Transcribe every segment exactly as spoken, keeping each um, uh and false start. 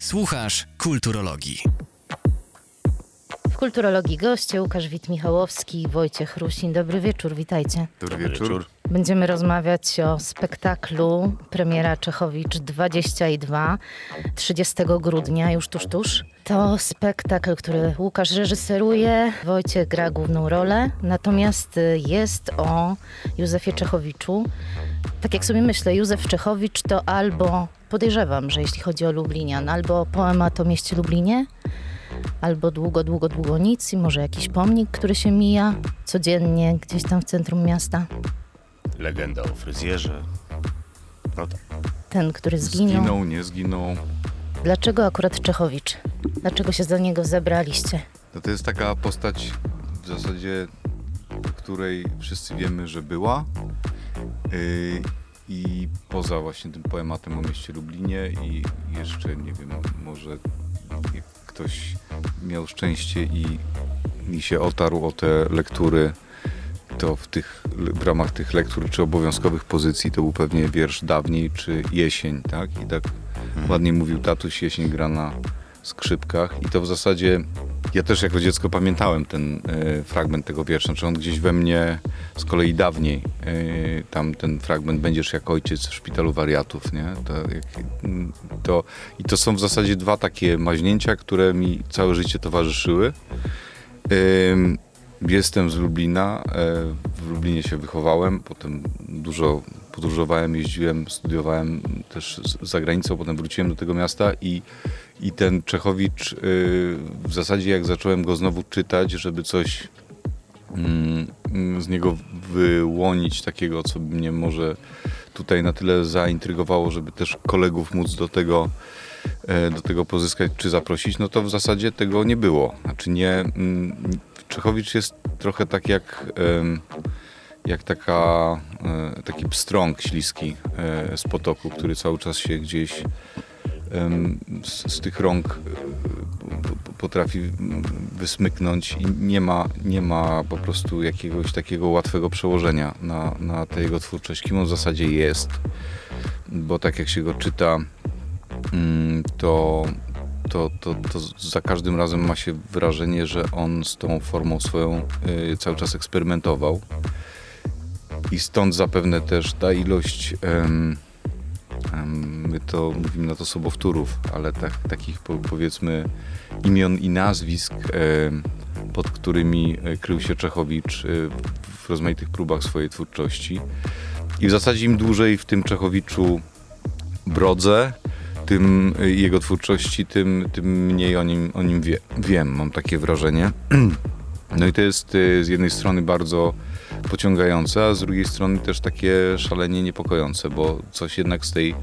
Słuchasz Kulturologii. W Kulturologii goście Łukasz Wit-Michałowski i Wojciech Rusin. Dobry wieczór, witajcie. Dobry wieczór. Będziemy rozmawiać o spektaklu Premiera Czechowicz dwadzieścia dwa, trzydziestego grudnia, już tuż, tuż. To spektakl, który Łukasz reżyseruje, Wojciech gra główną rolę, natomiast jest o Józefie Czechowiczu. Tak jak sobie myślę, Józef Czechowicz to albo, podejrzewam, że jeśli chodzi o Lublinian, albo poemat o mieście Lublinie, albo długo, długo, długo nic i może jakiś pomnik, który się mija codziennie gdzieś tam w centrum miasta. Legenda o fryzjerze. No tak. Ten, który zginął. Zginął, nie zginął. Dlaczego akurat Czechowicz? Dlaczego się za niego zebraliście? No to jest taka postać w zasadzie, o której wszyscy wiemy, że była. Yy, I poza właśnie tym poematem o mieście Lublinie i jeszcze, nie wiem, może jak ktoś miał szczęście i, i się otarł o te lektury, to w, tych, w ramach tych lektur czy obowiązkowych pozycji to był pewnie wiersz Dawniej czy Jesień, tak? I tak mhm. ładnie mówił tatuś, jesień gra na skrzypkach i to w zasadzie ja też jako dziecko pamiętałem ten y, fragment tego wiersza, znaczy on gdzieś we mnie z kolei dawniej, y, tam ten fragment Będziesz jak ojciec w szpitalu wariatów, nie? To, jak, to, I to są w zasadzie dwa takie maźnięcia, które mi całe życie towarzyszyły. Y, Jestem z Lublina, w Lublinie się wychowałem, potem dużo podróżowałem, jeździłem, studiowałem też za granicą, potem wróciłem do tego miasta i, i ten Czechowicz w zasadzie jak zacząłem go znowu czytać, żeby coś z niego wyłonić takiego, co mnie może tutaj na tyle zaintrygowało, żeby też kolegów móc do tego do tego pozyskać czy zaprosić, no to w zasadzie tego nie było. Znaczy nie... Czechowicz jest trochę tak jak, jak taka, taki pstrąg śliski z potoku, który cały czas się gdzieś z, z tych rąk potrafi wysmyknąć i nie ma, nie ma po prostu jakiegoś takiego łatwego przełożenia na, na tę jego twórczość, kim on w zasadzie jest. Bo tak jak się go czyta, to To, to, to za każdym razem ma się wrażenie, że on z tą formą swoją y, cały czas eksperymentował. I stąd zapewne też ta ilość, ym, ym, my to mówimy na to sobowtórów, ale tak, takich po, powiedzmy imion i nazwisk, y, pod którymi krył się Czechowicz y, w rozmaitych próbach swojej twórczości. I w zasadzie im dłużej w tym Czechowiczu brodzę, tym jego twórczości, tym, tym mniej o nim, o nim wie, wiem, mam takie wrażenie. No i to jest z jednej strony bardzo pociągające, a z drugiej strony też takie szalenie niepokojące, bo coś jednak z tej,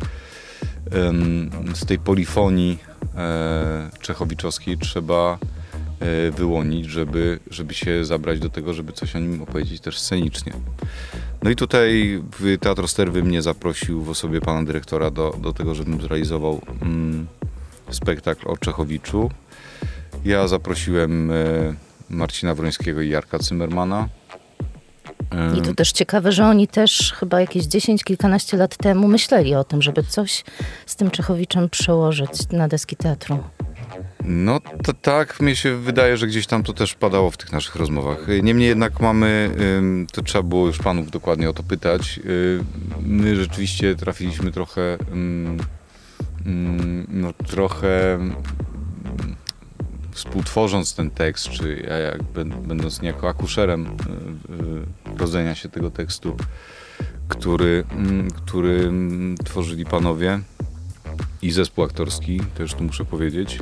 z tej polifonii czechowiczowskiej trzeba wyłonić, żeby, żeby się zabrać do tego, żeby coś o nim opowiedzieć też scenicznie. No i tutaj Teatr Sterwy mnie zaprosił w osobie pana dyrektora do, do tego, żebym zrealizował mm, spektakl o Czechowiczu. Ja zaprosiłem e, Marcina Wrońskiego i Jarka Zimmermana. E, I to też ciekawe, że oni też chyba jakieś dziesięć, kilkanaście lat temu myśleli o tym, żeby coś z tym Czechowiczem przełożyć na deski teatru. No to tak, mnie się wydaje, że gdzieś tam to też padało w tych naszych rozmowach. Niemniej jednak mamy, to trzeba było już panów dokładnie o to pytać, my rzeczywiście trafiliśmy trochę, no trochę współtworząc ten tekst, czy ja jak będąc niejako akuszerem rodzenia się tego tekstu, który, który tworzyli panowie i zespół aktorski, też tu muszę powiedzieć,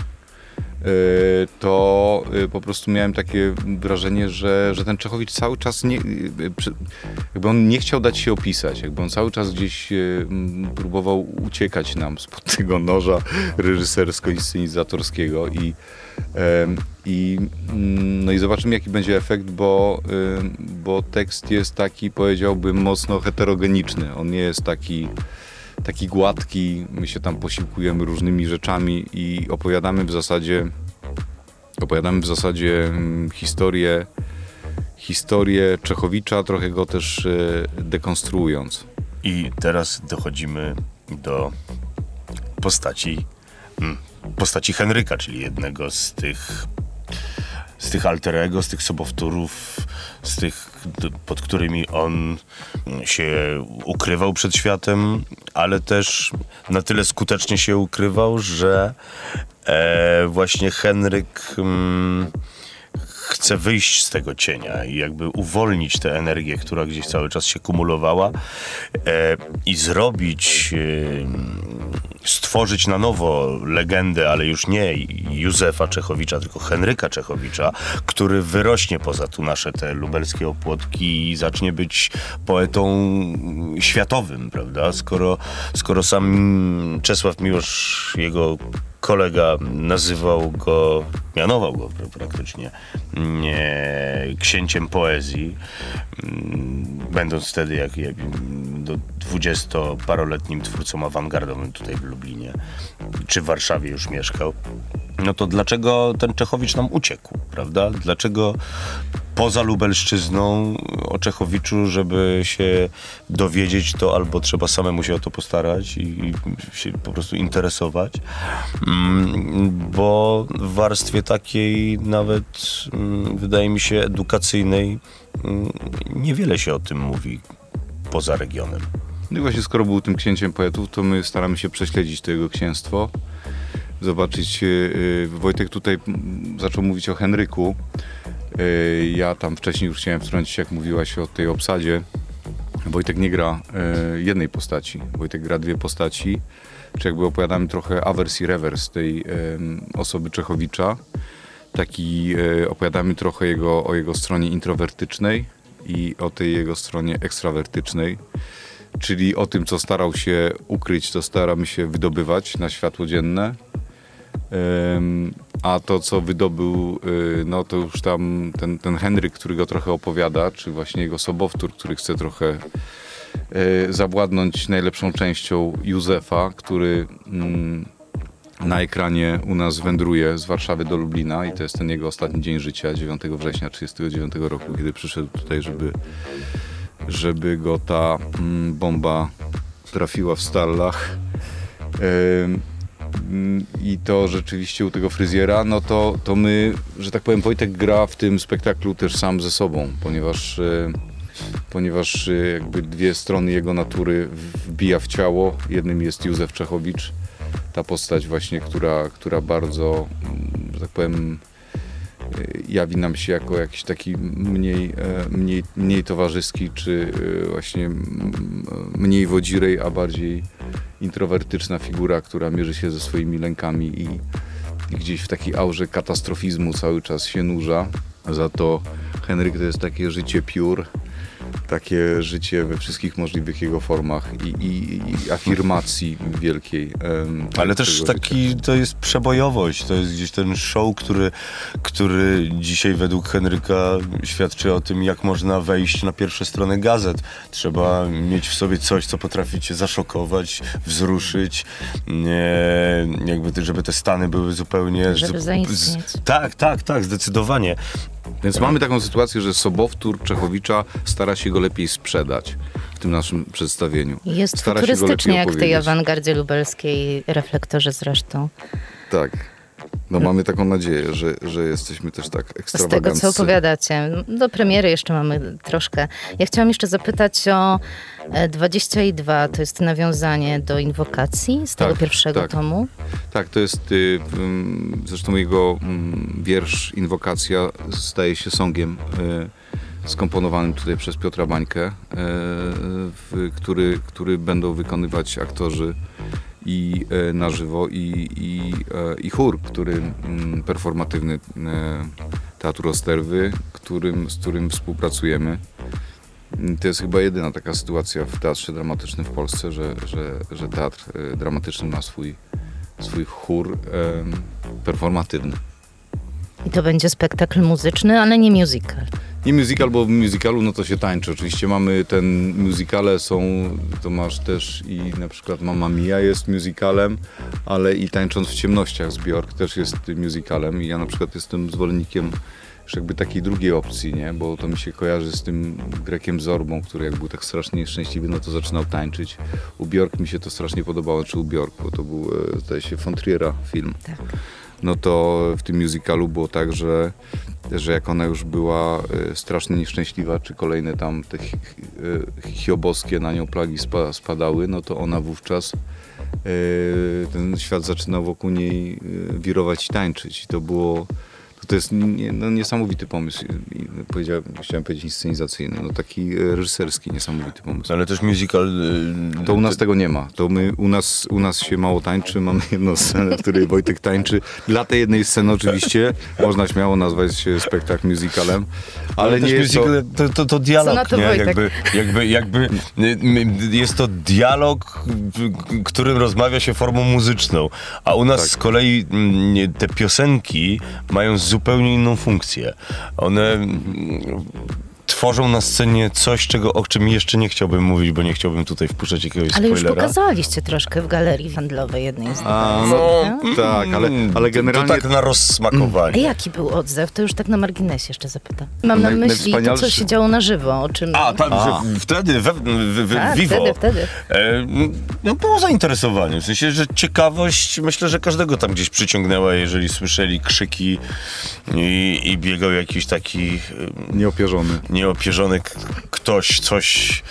to po prostu miałem takie wrażenie, że, że ten Czechowicz cały czas nie, jakby on nie chciał dać się opisać, jakby on cały czas gdzieś próbował uciekać nam spod tego noża reżysersko-inscenizatorskiego i, i, no i zobaczymy, jaki będzie efekt, bo, bo tekst jest taki, powiedziałbym, mocno heterogeniczny. On nie jest taki taki gładki, my się tam posiłkujemy różnymi rzeczami i opowiadamy w zasadzie opowiadamy w zasadzie historię historię Czechowicza, trochę go też dekonstruując. I teraz dochodzimy do postaci postaci Henryka, czyli jednego z tych z tych alter ego, z tych sobowtórów, z tych, pod którymi on się ukrywał przed światem, ale też na tyle skutecznie się ukrywał, że e, właśnie Henryk mm, chce wyjść z tego cienia i jakby uwolnić tę energię, która gdzieś cały czas się kumulowała e, i zrobić, e, stworzyć na nowo legendę, ale już nie Józefa Czechowicza, tylko Henryka Czechowicza, który wyrośnie poza tu nasze te lubelskie opłotki i zacznie być poetą światowym, prawda? Skoro, skoro sam Czesław Miłosz, jego kolega, nazywał go, mianował go praktycznie nie, księciem poezji, będąc wtedy jak, jak do dwudziestoparoletnim twórcą awangardowym tutaj w Lublinie, czy w Warszawie już mieszkał, no to dlaczego ten Czechowicz nam uciekł, prawda? Dlaczego poza Lubelszczyzną o Czechowiczu, żeby się dowiedzieć, to albo trzeba samemu się o to postarać i się po prostu interesować, bo w warstwie takiej nawet, wydaje mi się, edukacyjnej niewiele się o tym mówi poza regionem. No i właśnie skoro był tym księciem poetów, to my staramy się prześledzić to jego księstwo, zobaczyć. Wojtek tutaj zaczął mówić o Henryku. Ja tam wcześniej już chciałem wtrącić, jak mówiłaś o tej obsadzie. Wojtek nie gra jednej postaci. Wojtek gra dwie postaci, czy jakby opowiadamy trochę awers i rewers tej osoby Czechowicza. Taki opowiadamy trochę jego, o jego stronie introwertycznej i o tej jego stronie ekstrawertycznej. Czyli o tym, co starał się ukryć, to staramy się wydobywać na światło dzienne. A to, co wydobył, no to już tam ten, ten Henryk, który go trochę opowiada, czy właśnie jego sobowtór, który chce trochę zawładnąć najlepszą częścią Józefa, który na ekranie u nas wędruje z Warszawy do Lublina i to jest ten jego ostatni dzień życia, dziewiątego września tysiąc dziewięćset trzydziestego dziewiątego roku, kiedy przyszedł tutaj, żeby, żeby go ta bomba trafiła w Stallach. I to rzeczywiście u tego fryzjera, no to, to my, że tak powiem, Wojtek gra w tym spektaklu też sam ze sobą, ponieważ, ponieważ jakby dwie strony jego natury wbija w ciało. Jednym jest Józef Czechowicz, ta postać właśnie, która, która bardzo, że tak powiem, jawi nam się jako jakiś taki mniej, mniej, mniej towarzyski, czy właśnie mniej wodzirej, a bardziej introwertyczna figura, która mierzy się ze swoimi lękami i, i gdzieś w takiej aurze katastrofizmu cały czas się nurza. Za to Henryk to jest takie życie piór, takie życie we wszystkich możliwych jego formach i, i, i afirmacji wielkiej. Um, Ale też taki, życia. To jest przebojowość, to jest gdzieś ten show, który, który dzisiaj według Henryka świadczy o tym, jak można wejść na pierwsze strony gazet. Trzeba mieć w sobie coś, co potrafi cię zaszokować, wzruszyć, nie, jakby, żeby te stany były zupełnie... Żeby zaistnieć. Z, tak, tak, tak, zdecydowanie. Więc mamy taką sytuację, że sobowtór Czechowicza stara się go lepiej sprzedać w tym naszym przedstawieniu. Jest stara futurystycznie, jak w tej opowiedzieć. awangardzie lubelskiej, Reflektorze zresztą. Tak. No mamy taką nadzieję, że, że jesteśmy też tak ekstrawaganccy. Z tego, co opowiadacie. Do premiery jeszcze mamy troszkę. Ja chciałam jeszcze zapytać o dwadzieścia dwa. To jest nawiązanie do Inwokacji z tego tak, pierwszego tak. tomu. Tak, to jest y, y, zresztą jego y, wiersz Inwokacja staje się songiem y, skomponowanym tutaj przez Piotra Bańkę, y, w, który, który będą wykonywać aktorzy i e, na żywo i, i, e, i chór, który m, performatywny e, Teatru Osterwy, którym, z którym współpracujemy. To jest chyba jedyna taka sytuacja w teatrze dramatycznym w Polsce, że, że, że teatr e, dramatyczny ma swój, swój chór e, performatywny. I to będzie spektakl muzyczny, ale nie musical. Nie musical, bo w musicalu no to się tańczy. Oczywiście mamy ten, musicale są, to masz też i na przykład Mamma Mia jest musicalem, ale i Tańcząc w ciemnościach z Björk też jest musicalem i ja na przykład jestem zwolennikiem już jakby takiej drugiej opcji, nie? Bo to mi się kojarzy z tym Grekiem Zorbą, który jak był tak strasznie nieszczęśliwy, no to zaczynał tańczyć. U Björk mi się to strasznie podobało, czy u Björk, bo to był, e, zdaje się, von Triera film. Tak. No to w tym musicalu było tak, że, że jak ona już była e, strasznie nieszczęśliwa, czy kolejne tam te chi, e, chioboskie na nią plagi spa, spadały, no to ona wówczas e, ten świat zaczynał wokół niej e, wirować i tańczyć. I to było, to, to jest nie, no, niesamowity pomysł. I, powiedziałem, chciałem powiedzieć inscenizacyjny, no taki e, reżyserski niesamowity pomysł. Ale też musical... y, To u nas tego nie ma. To my, u, nas, u nas się mało tańczy, mamy jedną scenę, w której Wojtek tańczy. Dla tej jednej sceny oczywiście można śmiało nazwać się spektakl musicalem, ale, Ale nie też jest to... musical, to, to, to Co dialog, na to nie? Wojtek? Jakby, jakby, jakby y, jest to dialog, w którym rozmawia się formą muzyczną, a u nas Tak. z kolei mm, nie, te piosenki mają zupełnie inną funkcję. One mm, tworzą na scenie coś, czego, o czym jeszcze nie chciałbym mówić, bo nie chciałbym tutaj wpuszczać jakiegoś Ale już spoilera. pokazaliście troszkę w galerii handlowej jednej z A, nich. no, tak, ale, ale generalnie... To tak na rozsmakowanie. A jaki był odzew? To już tak na marginesie jeszcze zapytam. Mam na Naj- myśli to, co najwspanialszy- się działo na żywo, o czym... A, tak, A. że wtedy, we, w, w, Tak, Vivo, wtedy, wtedy. E, no było zainteresowanie, w sensie, że ciekawość myślę, że każdego tam gdzieś przyciągnęła, jeżeli słyszeli krzyki i, i biegał jakiś taki e, Nieopierzony. nieopierzony k- ktoś, coś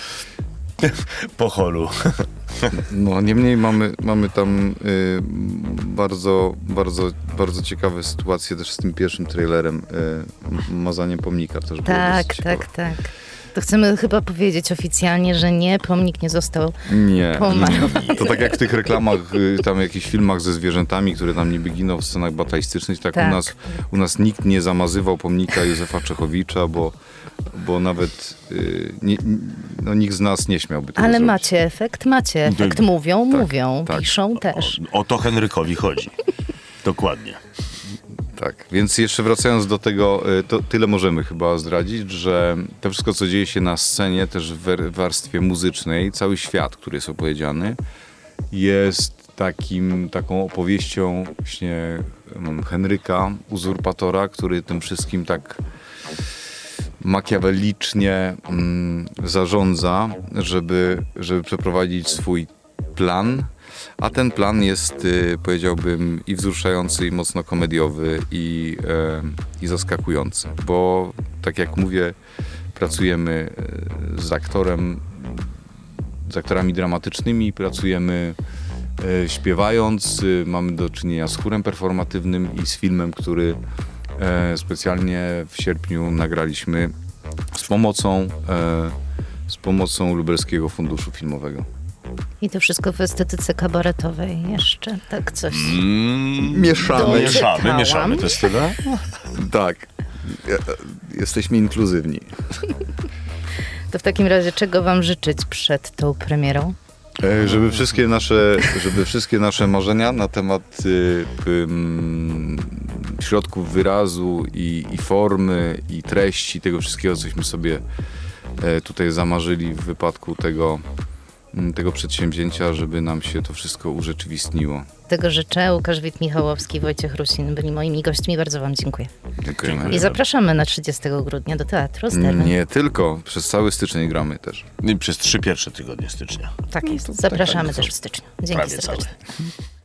po holu. No, niemniej mamy, mamy tam y, bardzo, bardzo, bardzo ciekawe sytuacje też z tym pierwszym trailerem, y, Mazaniem pomnika też było Tak, dosyć ciekawe. tak, tak. To chcemy chyba powiedzieć oficjalnie, że nie, pomnik nie został Nie, pomalowany. to tak jak w tych reklamach, y, tam jakichś filmach ze zwierzętami, które tam niby giną w scenach batalistycznych, tak, Tak. U, nas, u nas nikt nie zamazywał pomnika Józefa Czechowicza, bo, bo nawet y, nie, no, nikt z nas nie śmiałby tego Ale zrobić. macie efekt, macie efekt. Mówią, Tak, mówią, tak. piszą też. O, o to Henrykowi chodzi. Dokładnie. Tak, więc jeszcze wracając do tego, y, to tyle możemy chyba zdradzić, że to wszystko, co dzieje się na scenie, też w wer- warstwie muzycznej, cały świat, który jest opowiedziany, jest takim, taką opowieścią właśnie mm, Henryka, uzurpatora, który tym wszystkim tak makiawelicznie mm, zarządza, żeby, żeby przeprowadzić swój plan. A ten plan jest, y, powiedziałbym, i wzruszający, i mocno komediowy, i, e, i zaskakujący. Bo, tak jak mówię, pracujemy e, z aktorem, z aktorami dramatycznymi, pracujemy e, śpiewając, y, mamy do czynienia z chórem performatywnym i z filmem, który e, specjalnie w sierpniu nagraliśmy z pomocą, e, z pomocą Lubelskiego Funduszu Filmowego. I to wszystko w estetyce kabaretowej jeszcze, tak coś. Mm, Mieszamy. Doczytałam. mieszamy, mieszamy te style. Tak. Jesteśmy inkluzywni. To w takim razie czego wam życzyć przed tą premierą? E, Żeby wszystkie nasze, żeby wszystkie nasze marzenia na temat y, ym, środków wyrazu i, i formy i treści tego wszystkiego, cośmy sobie e, tutaj zamarzyli w wypadku tego, m, tego przedsięwzięcia, żeby nam się to wszystko urzeczywistniło. Tego życzę. Łukasz Wit-Michałowski, Wojciech Rusin byli moimi gośćmi. Bardzo wam dziękuję. Dziękujemy. Dziękuję. I zapraszamy na trzydziestego grudnia do Teatru Osterny. Nie tylko, przez cały styczeń gramy też. I przez trzy pierwsze tygodnie stycznia. Tak jest. to tak, Zapraszamy tak, też co? w styczniu. Dzięki Prawie serdecznie. całe.